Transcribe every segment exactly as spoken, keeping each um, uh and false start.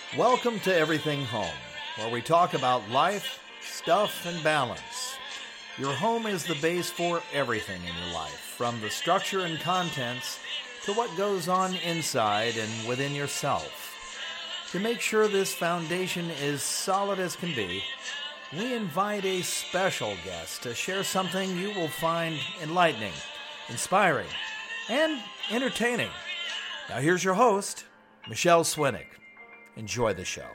Welcome to Everything Home, where we talk about life, stuff, and balance. Your home is the base for everything in your life, from the structure and contents to what goes on inside and within yourself. To make sure this foundation is solid as can be, we invite a special guest to share something you will find enlightening, inspiring, and entertaining. Now here's your host, Michelle Swinnick. Enjoy the show.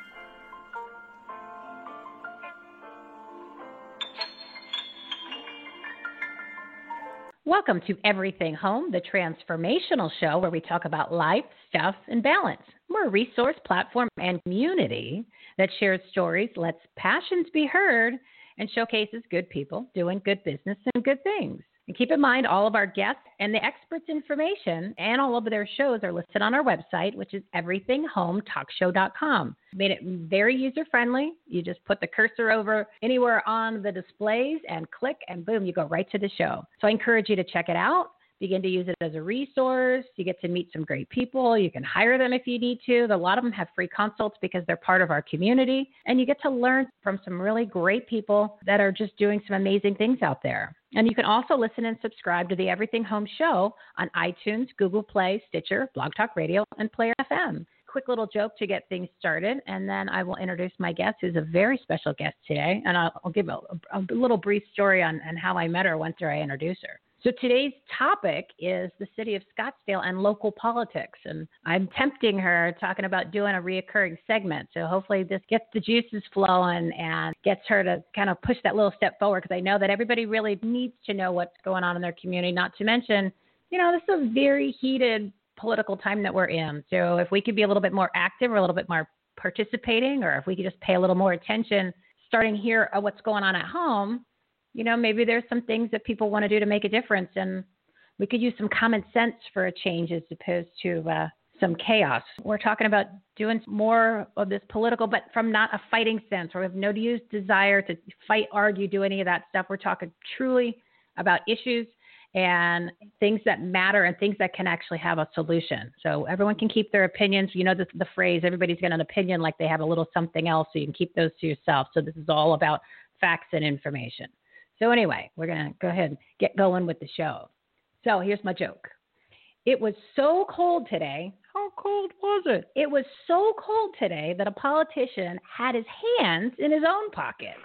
Welcome to Everything Home, the transformational show where we talk about life, stuff, and balance. We're a resource, platform, and community that shares stories, lets passions be heard, and showcases good people doing good business and good things. And keep in mind, all of our guests and the experts' information and all of their shows are listed on our website, which is everything home talk show dot com. Made it very user-friendly. You just put the cursor over anywhere on the displays and click, and boom, you go right to the show. So I encourage you to check it out. Begin to use it as a resource. You get to meet some great people. You can hire them if you need to. A lot of them have free consults because they're part of our community. And you get to learn from some really great people that are just doing some amazing things out there. And you can also listen and subscribe to the Everything Home Show on iTunes, Google Play, Stitcher, Blog Talk Radio, and Player F M. Quick little joke to get things started, and then I will introduce my guest, who's a very special guest today. And I'll, I'll give a, a little brief story on, on how I met her once I introduce her. So today's topic is the city of Scottsdale and local politics. And I'm tempting her, talking about doing a reoccurring segment. So hopefully this gets the juices flowing and gets her to kind of push that little step forward, because I know that everybody really needs to know what's going on in their community, not to mention, you know, this is a very heated political time that we're in. So if we could be a little bit more active or a little bit more participating, or if we could just pay a little more attention starting here at what's going on at home, you know, maybe there's some things that people want to do to make a difference, and we could use some common sense for a change as opposed to uh, some chaos. We're talking about doing more of this political, but from not a fighting sense, or we have no use desire to fight, argue, do any of that stuff. We're talking truly about issues and things that matter and things that can actually have a solution. So everyone can keep their opinions. You know the, the phrase, everybody's got an opinion like they have a little something else, so you can keep those to yourself. So this is all about facts and information. So anyway, we're going to go ahead and get going with the show. So here's my joke. It was so cold today. How cold was it? It was so cold today that a politician had his hands in his own pocket.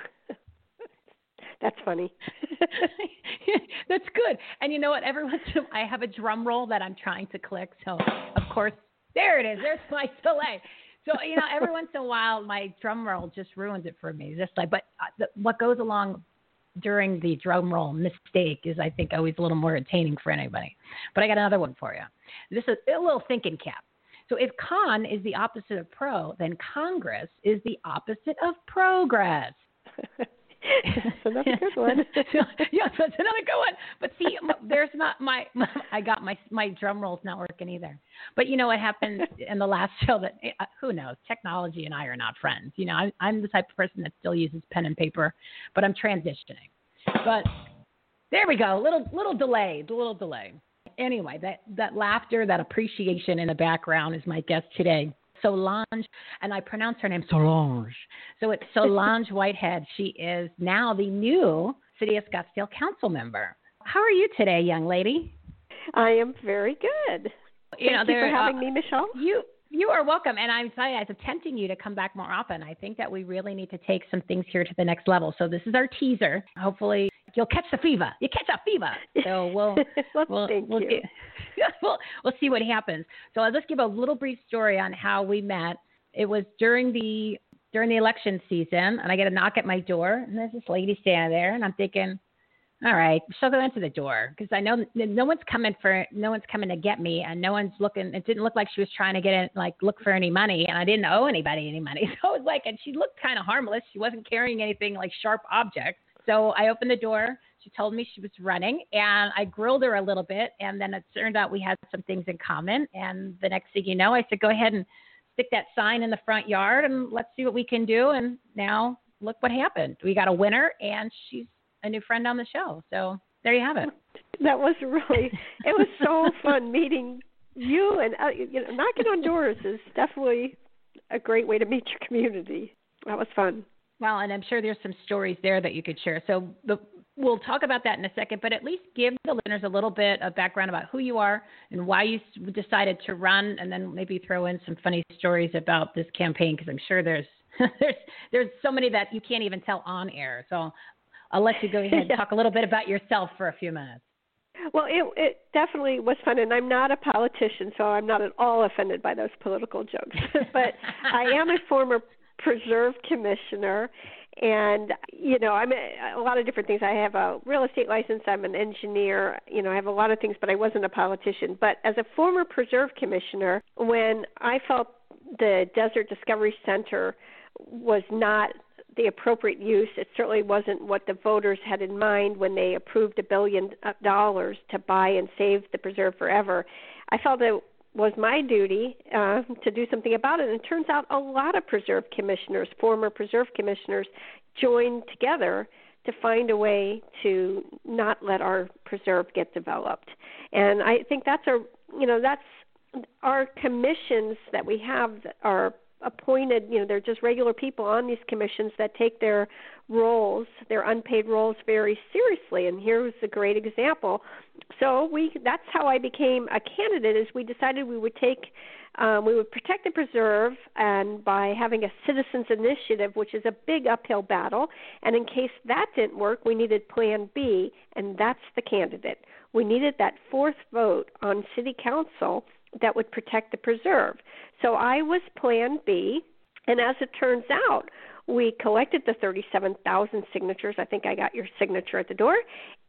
That's funny. That's good. And you know what? Every once in a while, I have a drum roll that I'm trying to click. So, of course, there it is. There's my delay. So, you know, every once in a while, my drum roll just ruins it for me. Just like, but the, what goes along during the drum roll mistake is, I think, always a little more entertaining for anybody. But I got another one for you. This is a little thinking cap. So if con is the opposite of pro, then Congress is the opposite of progress. Another good one. Yes, that's another good one. But see, there's not my, my I got my my drum roll's not working either. But you know what happened in the last show? That uh, who knows? Technology and I are not friends. You know, I, I'm the type of person that still uses pen and paper, but I'm transitioning. But there we go. Little little delay. Little delay. Anyway, that that laughter, that appreciation in the background is my guest today. Solange, and I pronounce her name Solange. So it's Solange Whitehead. She is now the new City of Scottsdale council member. How are you today, young lady? I am very good. You Thank know, you for having uh, me, Michelle. You you are welcome, and I'm excited. I'm tempting you to come back more often. I think that we really need to take some things here to the next level. So this is our teaser. Hopefully, you'll catch the fever. You catch that fever. So we'll well, we'll thank we'll, you. we'll we'll see what happens. So I'll just give a little brief story on how we met. It was during the during the election season, and I get a knock at my door, and there's this lady standing there, and I'm thinking, all right, she'll go into the door, because I know no one's coming for no one's coming to get me, and no one's looking. It didn't look like she was trying to get in, like look for any money, and I didn't owe anybody any money. So it was like, and she looked kind of harmless. She wasn't carrying anything like sharp objects. So I opened the door. She told me she was running, and I grilled her a little bit, and then it turned out we had some things in common. And the next thing you know, I said, go ahead and stick that sign in the front yard, and let's see what we can do. And now look what happened. We got a winner, and she's a new friend on the show. So there you have it. That was really, it was so fun meeting you, and uh, you know, knocking on doors is definitely a great way to meet your community. That was fun. Well, and I'm sure there's some stories there that you could share. So the, we'll talk about that in a second, but at least give the listeners a little bit of background about who you are and why you decided to run, and then maybe throw in some funny stories about this campaign, because I'm sure there's there's there's so many that you can't even tell on air. So I'll let you go ahead and yeah. talk a little bit about yourself for a few minutes. Well, it, it definitely was fun, and I'm not a politician, so I'm not at all offended by those political jokes. But I am a former preserve commissioner, and, you know, I'm a, a lot of different things. I have a real estate license. I'm an engineer. You know, I have a lot of things, but I wasn't a politician. But as a former preserve commissioner, when I felt the Desert Discovery Center was not the appropriate use, it certainly wasn't what the voters had in mind when they approved a billion dollars to buy and save the preserve forever, I felt it was my duty uh, to do something about it. And it turns out a lot of preserve commissioners, former preserve commissioners, joined together to find a way to not let our preserve get developed. And I think that's our, you know, that's our commissions that we have that are appointed, you know, they're just regular people on these commissions that take their roles, their unpaid roles, very seriously. And here's a great example. So we that's how I became a candidate, is we decided we would take, um, we would protect the preserve, and by having a citizens initiative, which is a big uphill battle. And in case that didn't work, we needed Plan B, and that's the candidate. We needed that fourth vote on city council that would protect the preserve. So I was Plan B, and as it turns out, we collected the thirty-seven thousand signatures. I think I got your signature at the door,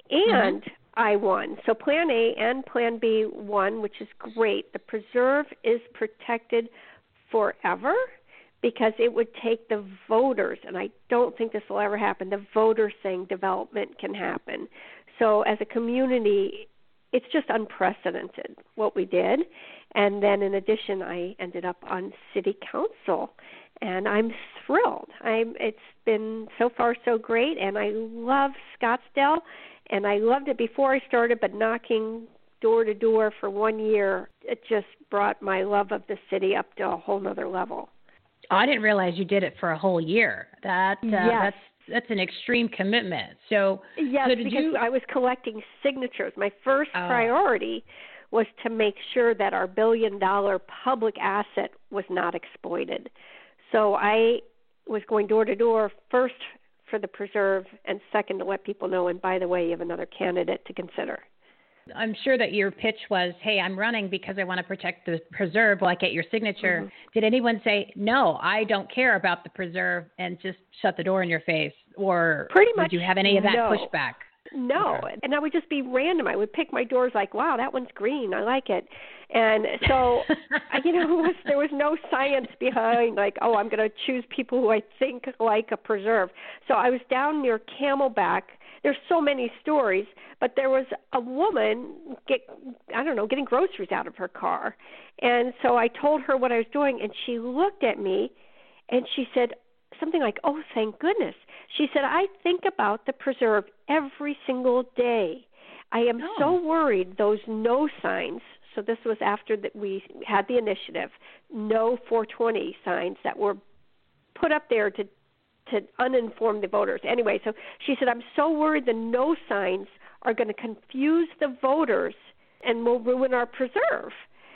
and mm-hmm. I won. So Plan A and Plan B won, which is great. The preserve is protected forever because it would take the voters, and I don't think this will ever happen, the voters saying development can happen. So as a community, it's just unprecedented what we did. And then in addition, I ended up on city council, and I'm thrilled. I'm, it's been so far so great, and I love Scottsdale, and I loved it before I started, but knocking door to door for one year, it just brought my love of the city up to a whole nother level. Oh, I didn't realize you did it for a whole year. That uh, yes. that's that's an extreme commitment. So yes, so because you... I was collecting signatures. My first oh. priority was to make sure that our billion-dollar public asset was not exploited. So I was going door to door first for the preserve, and second to let people know, and by the way, you have another candidate to consider. I'm sure that your pitch was, hey, I'm running because I want to protect the preserve. Will I get your signature? Mm-hmm. Did anyone say, no, I don't care about the preserve, and just shut the door in your face? Or Pretty much, did you have any of that no. pushback? No, okay. And I would just be random. I would pick my doors like, wow, that one's green. I like it. And so, you know, there was no science behind like, oh, I'm going to choose people who I think like a preserve. So I was down near Camelback. There's so many stories, but there was a woman, get, I don't know, getting groceries out of her car. And so I told her what I was doing, and she looked at me, and she said something like, oh, thank goodness. She said, I think about the preserve every single day. I am oh. so worried those no signs, so this was after that we had the initiative, no four twenty signs that were put up there to to uninform the voters. Anyway, so she said, I'm so worried the no signs are going to confuse the voters and will ruin our preserve.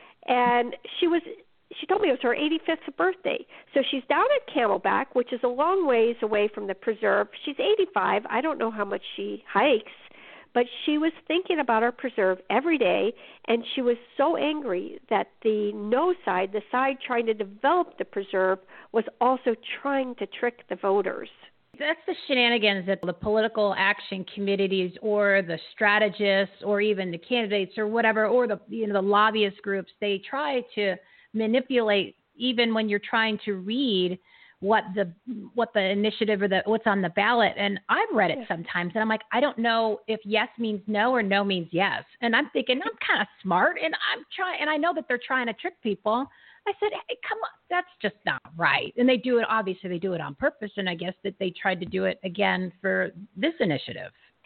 And she was, she told me it was her eighty-fifth birthday. So she's down at Camelback, which is a long ways away from the preserve. She's eighty-five. I don't know how much she hikes, but she was thinking about our preserve every day, and she was so angry that the no side, the side trying to develop the preserve, was also trying to trick the voters. That's the shenanigans that the political action committees or the strategists or even the candidates or whatever, or the, you know, the lobbyist groups, they try to manipulate even when you're trying to read what the what the initiative or the what's on the ballot. And I've read it sometimes, and I'm like, I don't know if yes means no or no means yes. And I'm thinking, I'm kind of smart, and I'm trying, and I know that they're trying to trick people. I said, hey, come on, that's just not right. And they do it, obviously they do it on purpose, and I guess that they tried to do it again for this initiative.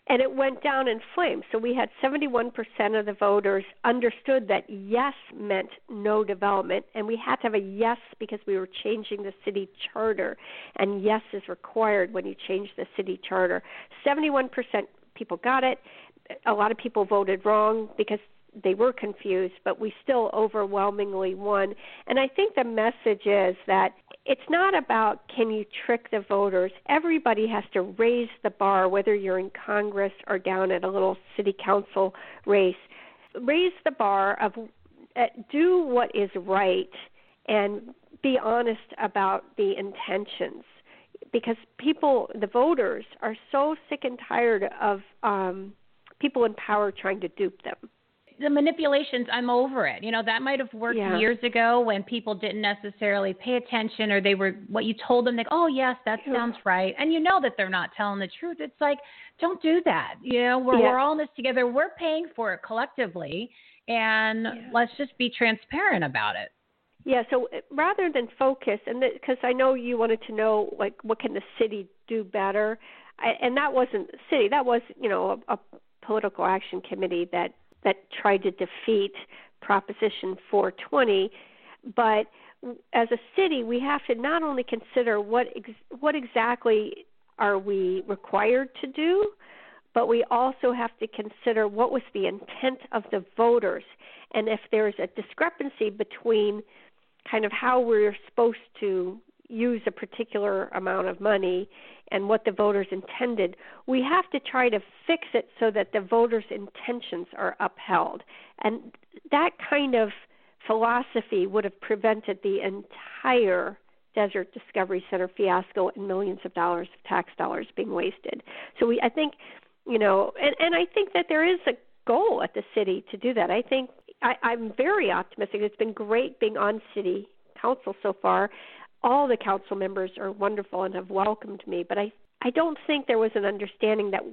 and it went down in flames. So we had seventy-one percent of the voters understood that yes meant no development, and we had to have a yes because we were changing the city charter, and yes is required when you change the city charter. seventy-one percent people got it. A lot of people voted wrong because they were confused, but we still overwhelmingly won. And I think the message is that it's not about can you trick the voters. Everybody has to raise the bar, whether you're in Congress or down at a little city council race. Raise the bar of uh, do what is right and be honest about the intentions. Because people, the voters, are so sick and tired of um, people in power trying to dupe them. The manipulations, I'm over it. You know, that might have worked yeah. years ago when people didn't necessarily pay attention, or they were, what you told them, they go, oh, yes, that yeah. sounds right. And you know that they're not telling the truth. It's like, don't do that. You know, we're, yeah. we're all in this together. We're paying for it collectively, and yeah. let's just be transparent about it. Yeah, so rather than focus, and because I know you wanted to know, like, what can the city do better, I, and that wasn't the city. That was, you know, a, a political action committee that that tried to defeat Proposition four twenty. But as a city, we have to not only consider what ex- what exactly are we required to do, but we also have to consider what was the intent of the voters. And if there's a discrepancy between kind of how we're supposed to use a particular amount of money and what the voters intended, we have to try to fix it so that the voters' intentions are upheld. And that kind of philosophy would have prevented the entire Desert Discovery Center fiasco and millions of dollars of tax dollars being wasted. So we, I think, you know, and, and I think that there is a goal at the city to do that. I think I, I'm very optimistic. It's been great being on city council so far. All the council members are wonderful and have welcomed me, but I, I don't think there was an understanding that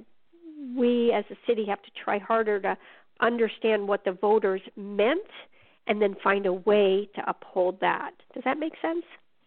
we as a city have to try harder to understand what the voters meant and then find a way to uphold that. Does that make sense?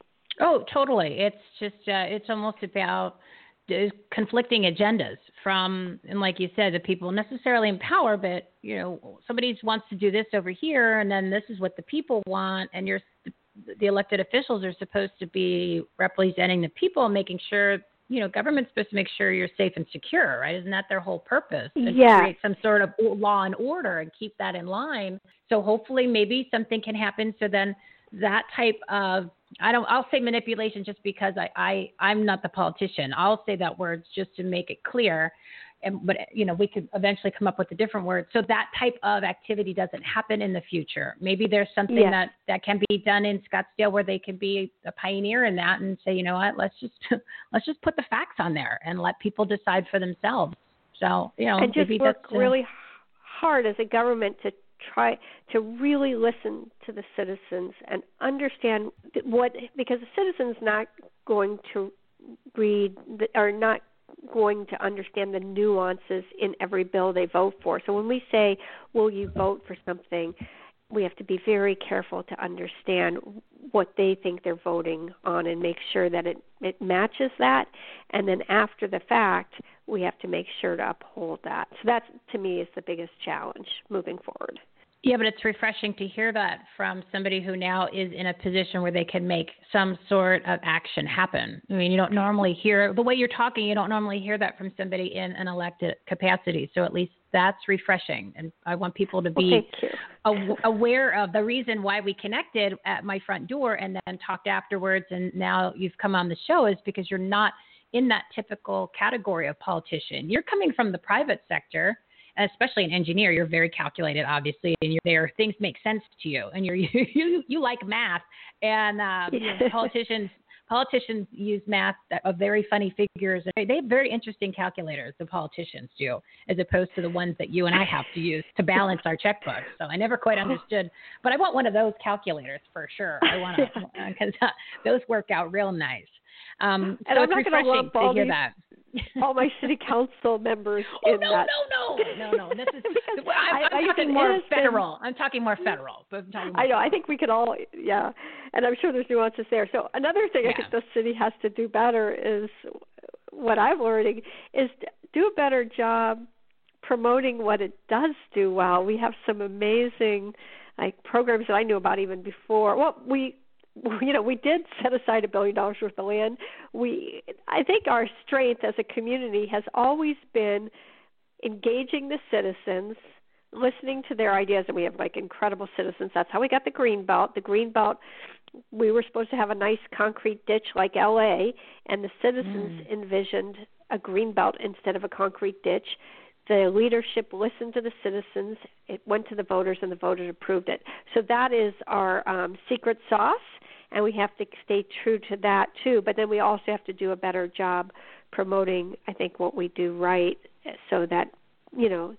Oh, totally. It's just, uh, it's almost about conflicting agendas from, and like you said, the people necessarily in power, but, you know, somebody wants to do this over here, and then this is what the people want, and you're, the elected officials are supposed to be representing the people, making sure, you know, government's supposed to make sure you're safe and secure, right? Isn't that their whole purpose? And yeah. create some sort of law and order and keep that in line. So hopefully maybe something can happen so then that type of, I don't, I'll say manipulation just because I, I, I'm not the politician. I'll say that word just to make it clear. And, but, you know, we could eventually come up with a different word. So that type of activity doesn't happen in the future. Maybe there's something yes. that, that can be done in Scottsdale where they can be a pioneer in that and say, you know what, let's just, let's just put the facts on there and let people decide for themselves. So, you know, and just maybe work that's, uh, really hard as a government to try to really listen to the citizens and understand what, because the citizens not going to read or not going to understand the nuances in every bill they vote for. So when we say, will you vote for something, we have to be very careful to understand what they think they're voting on and make sure that it, it matches that. And then after the fact, we have to make sure to uphold that. So that, to me, is the biggest challenge moving forward. Yeah, but it's refreshing to hear that from somebody who now is in a position where they can make some sort of action happen. I mean, you don't normally hear, the way you're talking, you don't normally hear that from somebody in an elected capacity. So at least that's refreshing. And I want people to be well, aw- aware of the reason why we connected at my front door and then talked afterwards. And now you've come on the show is because you're not in that typical category of politician. You're coming from the private sector. Especially an engineer, you're very calculated, obviously, and you're there. Things make sense to you, and you're you you, you like math. And uh, you know, politicians politicians use math that are very funny figures. They have very interesting calculators. The politicians do, as opposed to the ones that you and I have to use to balance our checkbooks. So I never quite understood, but I want one of those calculators for sure. I want to because uh, those work out real nice. Um, so and it's refreshing to hear these- that. all my city council members oh, in no, that. no, no, no, no. This is I'm, I'm I, I talking more innocent. federal. I'm talking more federal. But I'm talking more I know. federal. I think we could all, yeah, and I'm sure there's nuances there. So another thing yeah. I think the city has to do better is what I'm learning is do a better job promoting what it does do well. We have some amazing like programs that I knew about even before. Well, we you know, we did set aside a billion dollars worth of land. We I think our strength as a community has always been engaging the citizens, listening to their ideas, and we have like incredible citizens. That's how we got the green belt. The green belt, we were supposed to have a nice concrete ditch like L A, and the citizens mm. envisioned a green belt instead of a concrete ditch. The leadership listened to the citizens. It went to the voters, and the voters approved it. So that is our um, secret sauce, and we have to stay true to that too. But then we also have to do a better job promoting, I think, what we do right, so that, you know,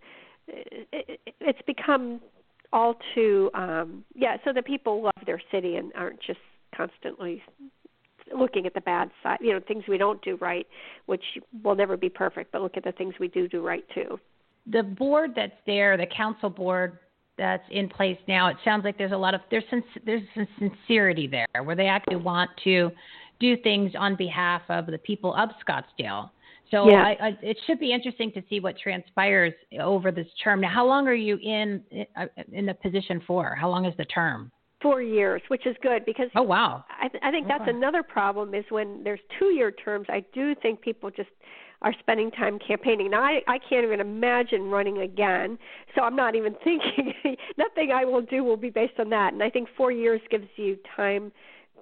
it, it's become all too, um, yeah, so that people love their city and aren't just constantly looking at the bad side, you know, things we don't do right, which will never be perfect, but look at the things we do do right too. The board that's there, the council board that's in place now, it sounds like there's a lot of, there's some, there's some sincerity there where they actually want to do things on behalf of the people of Scottsdale. So yeah. I, I, it should be interesting to see what transpires over this term. Now, how long are you in in the position for? How long is the term? Four years, which is good because oh wow, I, th- I think okay. that's another problem is when there's two-year terms. I do think people just are spending time campaigning. Now, I, I can't even imagine running again, so I'm not even thinking. Nothing I will do will be based on that. And I think four years gives you time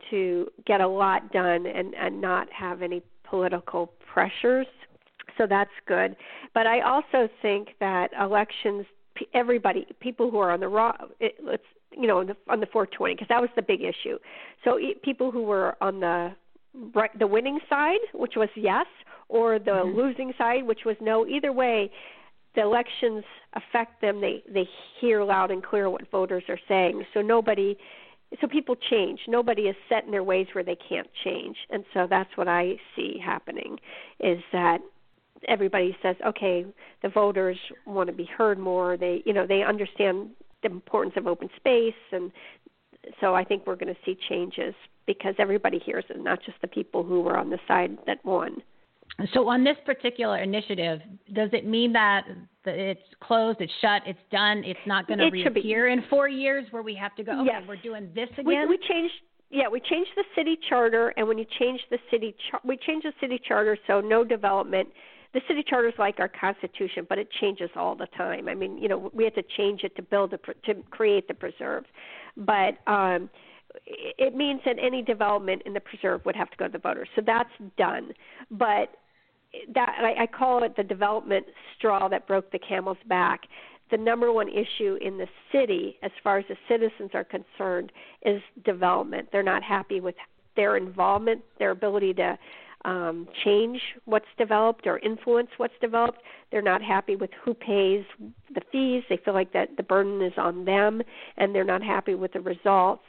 to get a lot done and, and not have any political pressures. So that's good. But I also think that elections, everybody, people who are on the raw, it, let's you know, on the, on the four twenty, because that was the big issue. So people who were on the right, the winning side, which was yes, or the mm-hmm. losing side, which was no, either way, the elections affect them. They they hear loud and clear what voters are saying. So nobody, so people change. Nobody is set in their ways where they can't change. And so that's what I see happening, is that everybody says, okay, the voters want to be heard more. They, you know, they understand the importance of open space, and so I think we're going to see changes because everybody hears it, not just the people who were on the side that won. So on this particular initiative, does it mean that it's closed, it's shut, it's done, it's not going to reappear in four years where we have to go, okay, yes. we're doing this again? We, we changed, yeah, we changed the city charter, and when you change the city, char- we changed the city charter, so no development. The city charter is like our Constitution, but it changes all the time. I mean, you know, we had to change it to build a, to create the preserve, but um, it means that any development in the preserve would have to go to the voters. So that's done. But that I, I call it the development straw that broke the camel's back. The number one issue in the city, as far as the citizens are concerned, is development. They're not happy with their involvement, their ability to Um, change what's developed or influence what's developed. They're not happy with who pays the fees. They feel like that the burden is on them, and they're not happy with the results.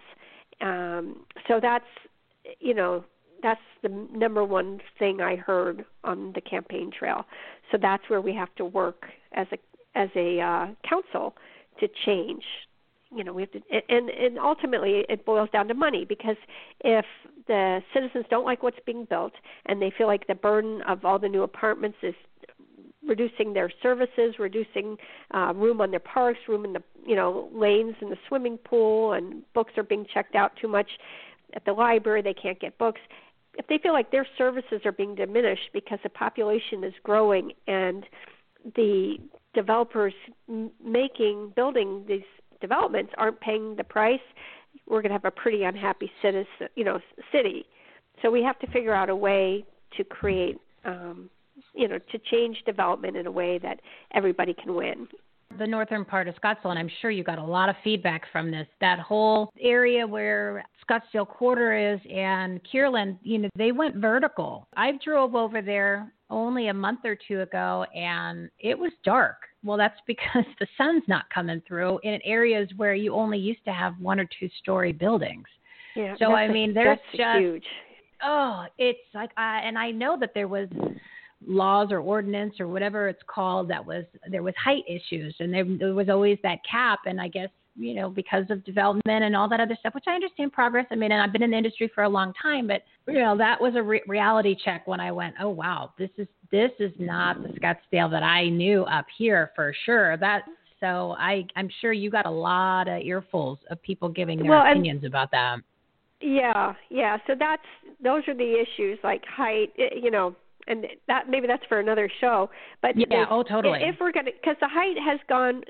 Um, so that's, you know, that's the number one thing I heard on the campaign trail. So that's where we have to work as a as a uh, council to change. You know, we have to, and, and ultimately it boils down to money, because if the citizens don't like what's being built and they feel like the burden of all the new apartments is reducing their services, reducing uh, room on their parks, room in the, you know, lanes in the swimming pool, and books are being checked out too much at the library, they can't get books. If they feel like their services are being diminished because the population is growing and the developers m- making, building these developments aren't paying the price, we're going to have a pretty unhappy citizen, you know, city. So we have to figure out a way to create, um, you know, to change development in a way that everybody can win. The northern part of Scottsdale, and I'm sure you got a lot of feedback from this, that whole area where Scottsdale Quarter is and Kierland, you know, they went vertical. I drove over there only a month or two ago, and it was dark. Well, that's because the sun's not coming through in areas where you only used to have one or two story buildings. Yeah, so, I mean, a, there's that's just, huge. oh, it's like, I, and I know that there was laws or ordinance or whatever it's called that was, there was height issues, and there, there was always that cap. And I guess, you know, because of development and all that other stuff, which I understand progress. I mean, and I've been in the industry for a long time, but you know, that was a re- reality check when I went, oh, wow, this is this is not the Scottsdale that I knew up here for sure. That So I, I'm sure you got a lot of earfuls of people giving their well, opinions about that. Yeah, yeah. So that's those are the issues like height, you know, and that maybe that's for another show. But yeah, oh, totally. If we're gonna, because the height has gone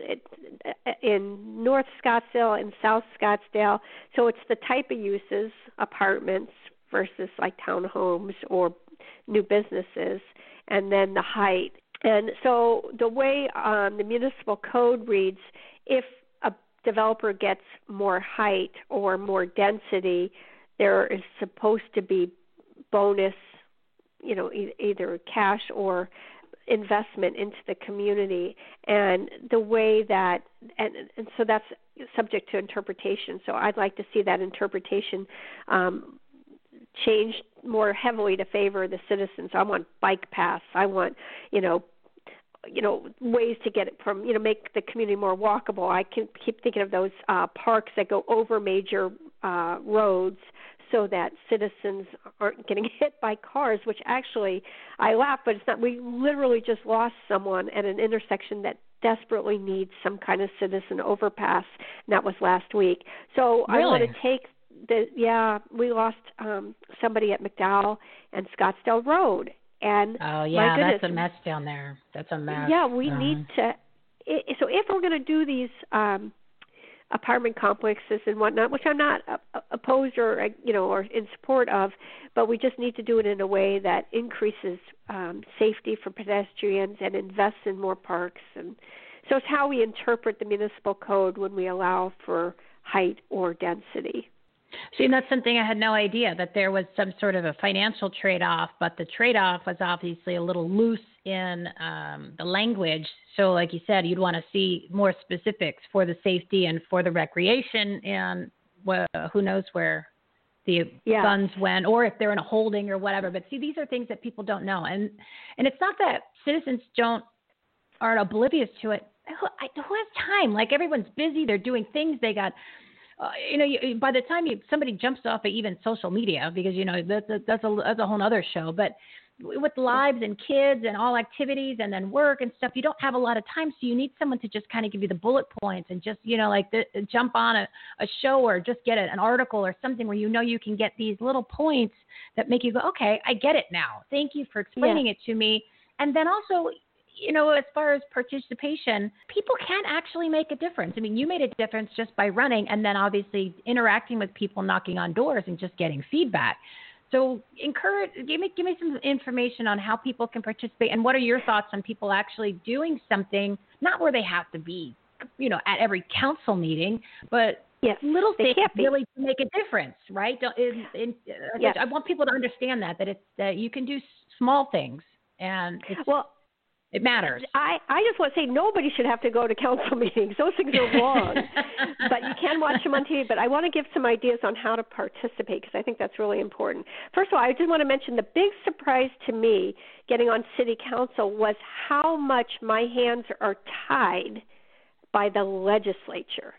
in North Scottsdale and South Scottsdale, so it's the type of uses, apartments versus like townhomes or new businesses, and then the height. And so the way um, the municipal code reads, if a developer gets more height or more density, there is supposed to be bonus, you know, e- either cash or investment into the community. And the way that, and, and so that's subject to interpretation. So I'd like to see that interpretation um, changed more heavily to favor the citizens. I want bike paths. I want, you know, you know, ways to get it from, you know, make the community more walkable. I can keep thinking of those uh, parks that go over major uh, roads so that citizens aren't getting hit by cars, which actually, I laugh, but it's not. We literally just lost someone at an intersection that desperately needs some kind of citizen overpass, and that was last week. So really? I want to take the, yeah, we lost um, somebody at McDowell and Scottsdale Road. And oh yeah, my goodness, that's a mess down there. That's a mess. Yeah, we uh-huh. need to. So if we're going to do these um, apartment complexes and whatnot, which I'm not uh, opposed or you know or in support of, but we just need to do it in a way that increases um, safety for pedestrians and invests in more parks. And so it's how we interpret the municipal code when we allow for height or density. See, and that's something I had no idea, that there was some sort of a financial trade-off, but the trade-off was obviously a little loose in um, the language. So like you said, you'd want to see more specifics for the safety and for the recreation, and well, who knows where the yeah. funds went, or if they're in a holding or whatever. But see, these are things that people don't know. And and it's not that citizens don't aren't oblivious to it. Who, I, who has time? Like, everyone's busy. They're doing things. They got... Uh, you know, you, by the time you, somebody jumps off of even social media, because, you know, that, that, that's, a, that's a whole other show. But with lives and kids and all activities and then work and stuff, you don't have a lot of time. So you need someone to just kind of give you the bullet points and just, you know, like the, jump on a, a show or just get an article or something where, you know, you can get these little points that make you go, okay, I get it now. Thank you for explaining yeah. it to me. And then also, you know, as far as participation, people can actually make a difference. I mean, you made a difference just by running, and then obviously interacting with people, knocking on doors, and just getting feedback. So encourage, give me, give me some information on how people can participate, and what are your thoughts on people actually doing something, not where they have to be, you know, at every council meeting, but yes, little things really to make a difference, right? In, in, yes. I want people to understand that, that it's, that you can do small things, and it's, well, it matters. I, I just want to say nobody should have to go to council meetings. Those things are wrong. But you can watch them on T V. But I want to give some ideas on how to participate, because I think that's really important. First of all, I just want to mention the big surprise to me getting on city council was how much my hands are tied by the legislature.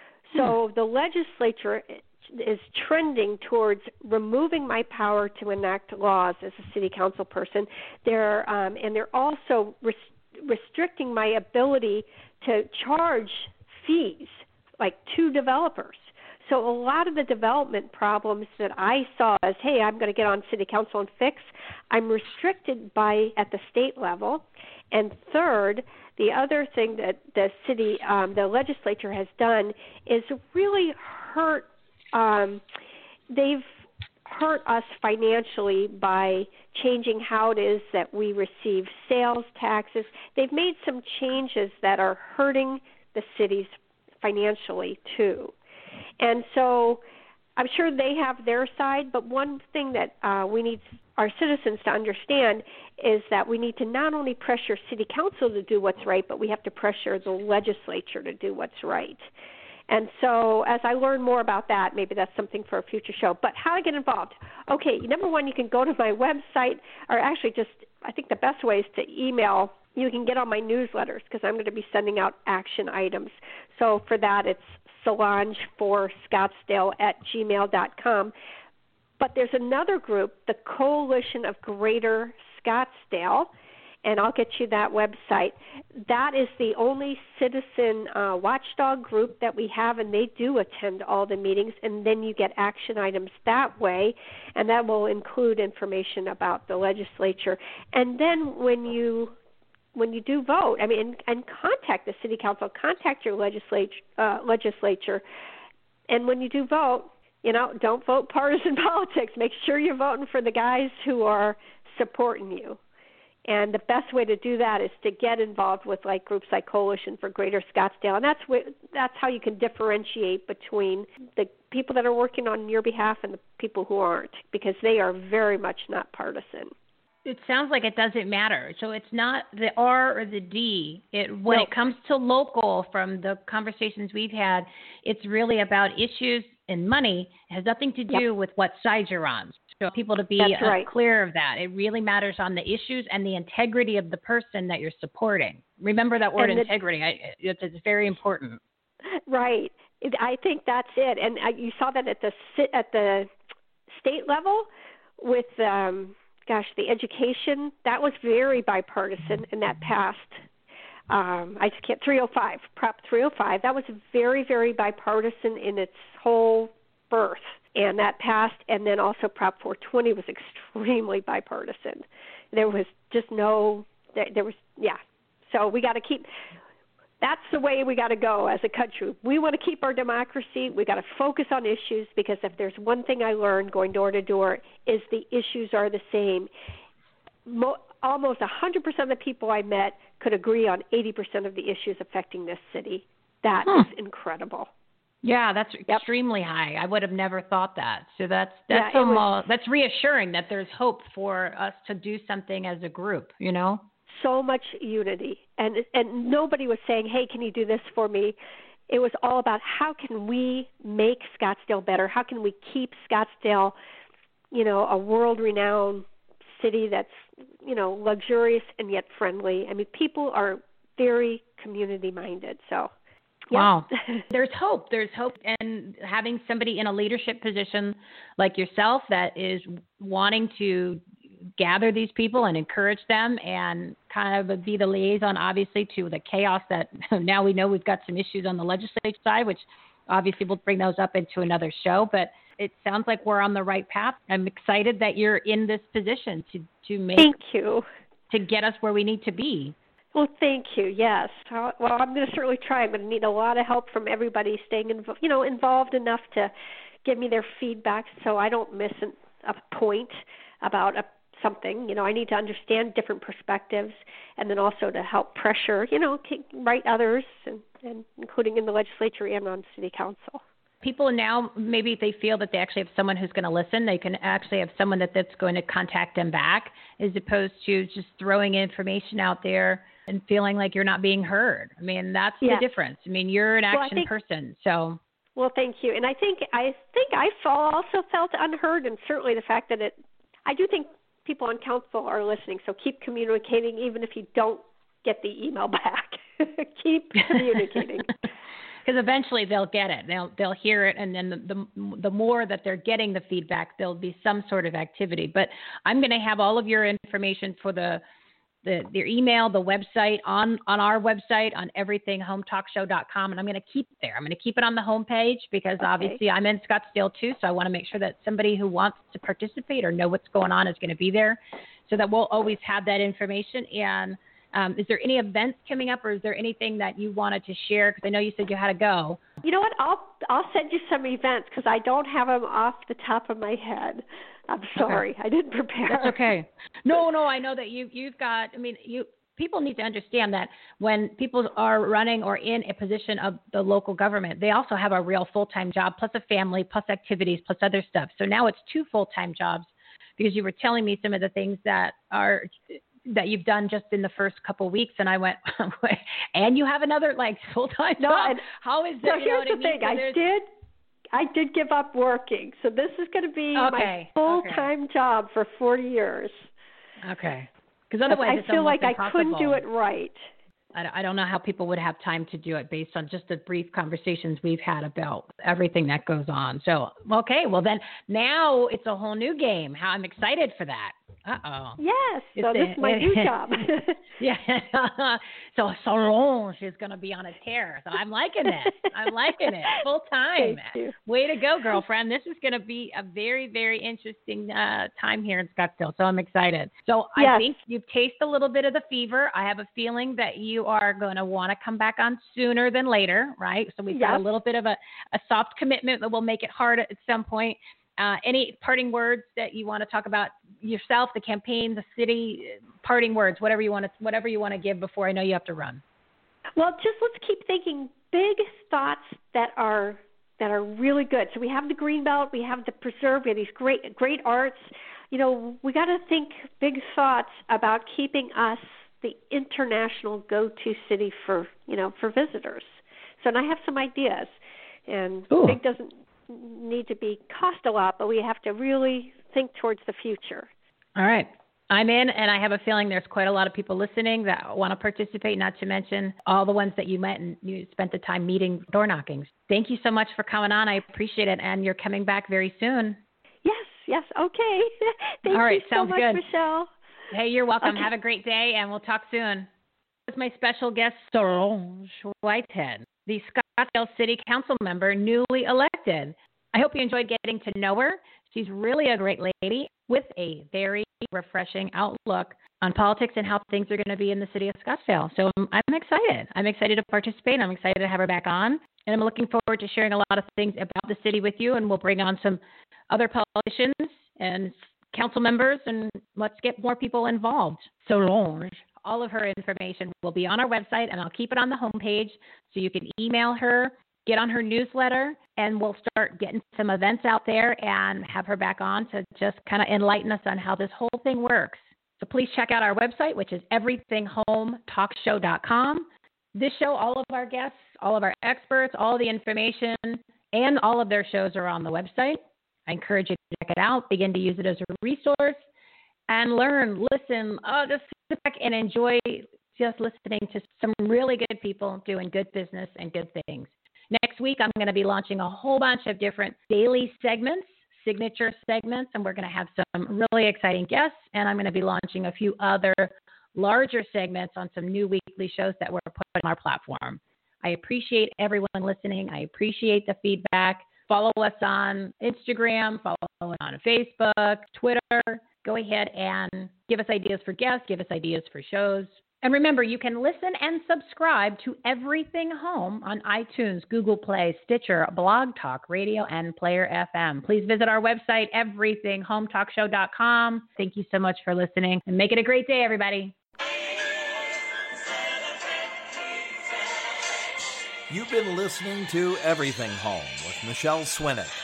So hmm. the legislature is trending towards removing my power to enact laws as a city council person. They're um, and they're also res- restricting my ability to charge fees, like to developers. So a lot of the development problems that I saw as, hey, I'm going to get on city council and fix, I'm restricted by at the state level. And third, the other thing that the city, um, the legislature has done is really hurt. Um, they've hurt us financially by changing how it is that we receive sales taxes. They've made some changes that are hurting the cities financially too. And so I'm sure they have their side, but one thing that uh, we need our citizens to understand is that we need to not only pressure city council to do what's right, but we have to pressure the legislature to do what's right. And so as I learn more about that, maybe that's something for a future show. But how to get involved? Okay, number one, you can go to my website, or actually just, I think the best way is to email. You can get on my newsletters, because I'm going to be sending out action items. So for that, it's Solange for Scottsdale at gmail dot com. But there's another group, the Coalition of Greater Scottsdale, and I'll get you that website. That is the only citizen uh, watchdog group that we have, and they do attend all the meetings, and then you get action items that way, and that will include information about the legislature. And then when you when you do vote, I mean, and, and contact the city council, contact your legislature, uh, legislature, and when you do vote, you know, don't vote partisan politics. Make sure you're voting for the guys who are supporting you. And the best way to do that is to get involved with like groups like Coalition for Greater Scottsdale, and that's wh- that's how you can differentiate between the people that are working on your behalf and the people who aren't, because they are very much not partisan. It sounds like it doesn't matter. So it's not the R or the D. It when No. it comes to local, from the conversations we've had, it's really about issues and money. It has nothing to do Yep. with what side you're on. So people to be That's uh, right. clear of that. It really matters on the issues and the integrity of the person that you're supporting. Remember that word, And the- integrity. I, it's, it's very important. Right. It, I think that's it. And uh, you saw that at the sit at the state level with, um, gosh, the education. That was very bipartisan, and that passed. Um, I just can't. three oh five, Prop three oh five. That was very, very bipartisan in its whole birth, and that passed. And then also Prop four twenty was extremely bipartisan. There was just no. There, there was yeah. So we got to keep. That's the way we got to go as a country. We want to keep our democracy. We got to focus on issues, because if there's one thing I learned going door to door is the issues are the same. Mo- almost one hundred percent of the people I met could agree on eighty percent of the issues affecting this city. That Huh. is incredible. Yeah, that's Yep. extremely high. I would have never thought that. So that's that's Yeah, it um, was- uh, that's reassuring that there's hope for us to do something as a group. You know. So much unity, and and nobody was saying, hey, can you do this for me? It was all about how can we make Scottsdale better? How can we keep Scottsdale, you know, a world-renowned city that's, you know, luxurious and yet friendly? I mean, people are very community-minded, so. Yep. Wow. There's hope. There's hope. And having somebody in a leadership position like yourself that is wanting to gather these people and encourage them and kind of be the liaison, obviously, to the chaos that now we know we've got some issues on the legislative side, which obviously we'll bring those up into another show. But it sounds like we're on the right path. I'm excited that you're in this position to, to make, Thank you. to get us where we need to be. Well, thank you. Yes. Well, I'm going to certainly try. I'm going to need a lot of help from everybody staying, invo- you know, involved enough to give me their feedback so I don't miss an, a point about a, something. You know, I need to understand different perspectives, and then also to help pressure, you know, right others, and, and including in the legislature and on city council. People now, maybe they feel that they actually have someone who's going to listen. They can actually have someone that, that's going to contact them back, as opposed to just throwing information out there and feeling like you're not being heard. I mean, that's Yeah. the difference. I mean, you're an Well, I action think- person. So, Well, thank you. And I think I think I also felt unheard, and certainly the fact that it, I do think people on council are listening. So keep communicating, even if you don't get the email back. Keep communicating. Because eventually they'll get it. They'll they'll hear it, and then the, the the more that they're getting the feedback, there'll be some sort of activity. But I'm going to have all of your information for the the their email, the website on on our website on everything home talk show dot com, and I'm going to keep it there. I'm going to keep it on the homepage because Okay. obviously I'm in Scottsdale too, so I want to make sure that somebody who wants to participate or know what's going on is going to be there, so that we'll always have that information. And Um, is there any events coming up, or is there anything that you wanted to share? Because I know you said you had to go. You know what? I'll I'll send you some events because I don't have them off the top of my head. I'm sorry, Okay. I didn't prepare. That's okay. No, no, I know that you you've got. I mean, you people need to understand that when people are running or in a position of the local government, they also have a real full-time job, plus a family, plus activities, plus other stuff. So now it's two full-time jobs, because you were telling me some of the things that are. that you've done just in the first couple of weeks, and I went, and you have another like full-time No, job. and- How is So that? You know here's what I the mean? thing: So I there's- did, I did give up working, so this is going to be Okay, my full-time job for forty years. Okay, because But otherwise I it's feel almost like impossible. I couldn't do it right. I, I don't know how people would have time to do it based on just the brief conversations we've had about everything that goes on. So, okay, well then now it's a whole new game. How I'm excited for that. Uh-oh. Yes, It's so this a- is my new job. Yeah. So Solange is going to be on a tear. So I'm liking it. I'm liking it. Full time. Thank you. Way to go, girlfriend. This is going to be a very, very interesting uh, time here in Scottsdale. So I'm excited. So I Yes. think you've tasted a little bit of the fever. I have a feeling that you are going to want to come back on sooner than later, right? So we've got Yes. a little bit of a, a soft commitment that will make it hard at some point. Uh, any parting words that you want to talk about yourself, the campaign, the city, parting words, whatever you want to, whatever you want to give before I know you have to run. Well, just let's keep thinking big thoughts that are that are really good. So we have the Greenbelt, we have the preserve, we have these great great arts. You know, we got to think big thoughts about keeping us the international go-to city for you know for visitors. So, and I have some ideas, and Ooh. big doesn't need to be cost a lot, but we have to really think towards the future. All right. I'm in, and I have a feeling there's quite a lot of people listening that want to participate, not to mention all the ones that you met and you spent the time meeting door knockings. Thank you so much for coming on. I appreciate it, and you're coming back very soon. Yes, yes, okay. Thank All right, you so sounds much, good. Michelle. Hey, you're welcome. Okay. Have a great day, and we'll talk soon. This is my special guest, Solange Whitehead, the Scottsdale City Council member, newly elected. I hope you enjoyed getting to know her. She's really a great lady with a very refreshing outlook on politics and how things are going to be in the city of Scottsdale. So I'm, I'm excited. I'm excited to participate. I'm excited to have her back on. And I'm looking forward to sharing a lot of things about the city with you. And we'll bring on some other politicians and council members, and let's get more people involved. Solange. All of her information will be on our website, and I'll keep it on the homepage so you can email her, get on her newsletter, and we'll start getting some events out there and have her back on to just kind of enlighten us on how this whole thing works. So please check out our website, which is everything home talk show dot com. This show, all of our guests, all of our experts, all the information, and all of their shows are on the website. I encourage you to check it out, begin to use it as a resource, and learn, listen, oh, just sit back and enjoy just listening to some really good people doing good business and good things. Next week, I'm going to be launching a whole bunch of different daily segments, signature segments, and we're going to have some really exciting guests, and I'm going to be launching a few other larger segments on some new weekly shows that we're putting on our platform. I appreciate everyone listening. I appreciate the feedback. Follow us on Instagram, follow us on Facebook, Twitter. Go ahead and give us ideas for guests, give us ideas for shows. And remember, you can listen and subscribe to Everything Home on iTunes, Google Play, Stitcher, Blog Talk Radio, and Player F M. Please visit our website, everything home talk show dot com. Thank you so much for listening, and make it a great day, everybody. You've been listening to Everything Home with Michelle Swinick.